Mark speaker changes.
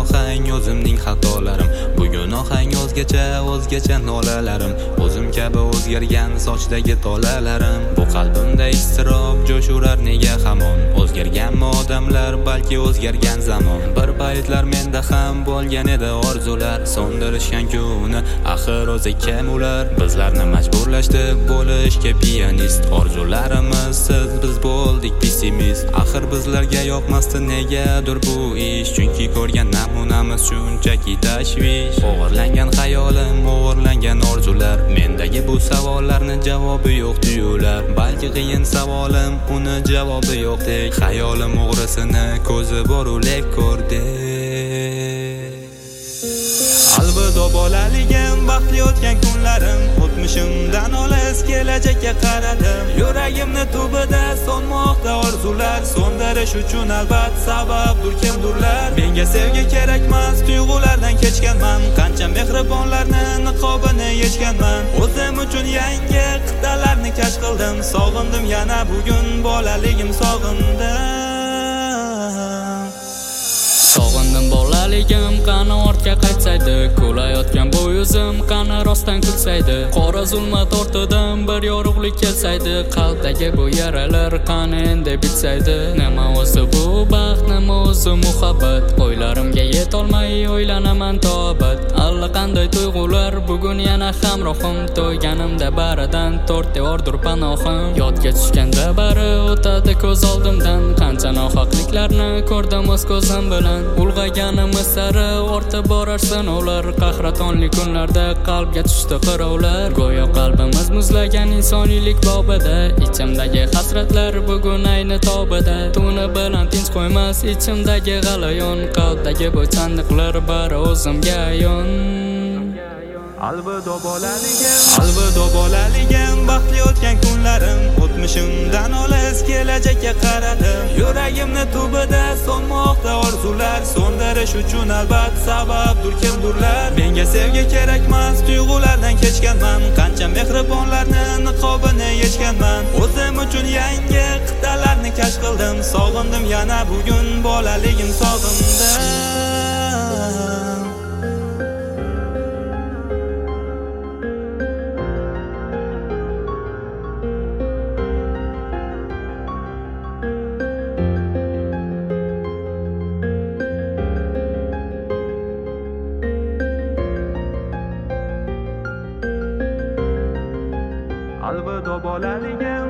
Speaker 1: ohang o'zimning xatolarim. Bugun ohang o'zgacha nolalarim. O'zim kabi o'zgargan sochdagi tolalarim. Bu qalbimda iztirob jo'shurar nega hamon. O'zgarganmi odamlar, balki o'zgargan zamon. Bir paytlar menda ham bo'lgan edi orzular. So'ndirishgan-ku uni, axir o'zi kim ular? Bizlarni majburlashdi bo'lishga pianist. Orzularimiz siz, biz bo'ldik pessimist. Axir bizlarga yoqmasdi negadir bu ish. Chunki ko'rgan namunamiz shunchaki tashvish. O'g'irlangan hayolim, o'g'irlangan orzular. Mendagi bu savollarni javobi yo'q tuyular. Balki qiyin savolim, uni javobi yo'qdek. Hayolim o'g'risini ko'zi bor ulab ko'rdi. Alvido bolaligim, baxtli o'tgan kunlarim. O'tmishimdan olis kelajakka qaradim. Yuragimni tubida so'nmoqda orzular. So'ndirish uchun albat sababdir kimdirlar. Menga sevgi kerakmas, tuyg'ulardan kechganman. Qancha mehribonlarni niqobini yechganman. O'zim uchun yangi qit'alarni kashf qildim. Sog'indim yana bugun bolaligim sog'indim.
Speaker 2: Sog'indim bolaligim, qani ortga qaytsaydi. Kulayotgan bu yuzim qani rostdan kulsaydi. Qora zulmat ortidan bir yorug'lik kelsaydi. Qalbdagi bu yaralar qani endi bitsaydi. Nima o'zi bu baxt, nima o'zi muhabbat? O'ylarimga yetolmay o'ylanaman tobat. Allaqanday tuyg'ular bugun yana hamrohim. To'yganimda baridan 4 devordir panohim. Yodga tushganda bari o'tadi ko'z oldimdan. Qancha nohaqliklarni ko'rdim o'z ko'zim bilan. Ulg'ayganimiz sari ortib borar sinovlar. Qahratonli kunlarda qalbga tushdi qirovlar. Go'yo qalbimiz muzlagan insoniylik bobida. Ichimdagi hasratlar bugun ayni tobida. Tuni bilan tinch qo'ymas ichimdagi g'alayon. Qalbdagi bu chandiqlar bari o'zimga ayon.
Speaker 1: Alvido bolaligim, baxtli o'tgan kunlarim. O'tmishimdan olis kelajakka qaradim. Yuragimni tubida so'nmoqda orzular. So'ndirish uchun albat sababdir kimdirlar. Menga sevgi kerakmas, tuyg'ulardan kechganman. Qancha mehribonlarni niqobini yechganman. O'zim uchun yangi qit'alarni kashf qildim. Sog'indim yana bugun bolaligim sog'indim. Alvido bolaligim.